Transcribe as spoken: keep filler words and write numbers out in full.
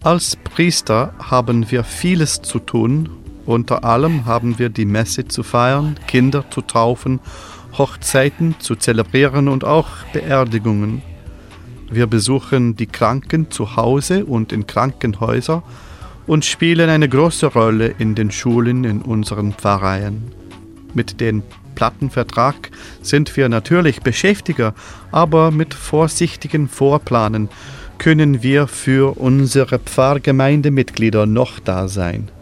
Als Priester haben wir vieles zu tun. Unter allem haben wir die Messe zu feiern, Kinder zu taufen, Hochzeiten zu zelebrieren und auch Beerdigungen. Wir besuchen die Kranken zu Hause und in Krankenhäusern und spielen eine große Rolle in den Schulen in unseren Pfarreien. Mit dem Plattenvertrag sind wir natürlich beschäftigt, aber mit vorsichtigen Vorplanen können wir für unsere Pfarrgemeindemitglieder noch da sein.